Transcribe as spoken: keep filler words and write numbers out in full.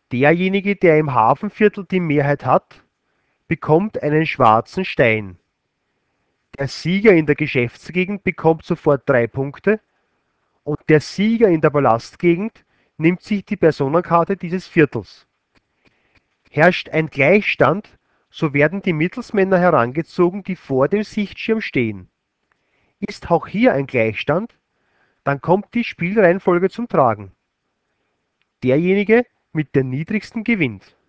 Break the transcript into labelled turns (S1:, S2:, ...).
S1: Derjenige, der im Hafenviertel die Mehrheit hat, bekommt einen schwarzen Stein. Der Sieger in der Geschäftsgegend bekommt sofort drei Punkte und der Sieger in der Palastgegend nimmt sich die Personenkarte dieses Viertels. Herrscht ein Gleichstand, so werden die Mittelsmänner herangezogen, die vor dem Sichtschirm stehen. Ist auch hier ein Gleichstand, dann kommt die Spielreihenfolge zum Tragen. Derjenige mit der niedrigsten gewinnt.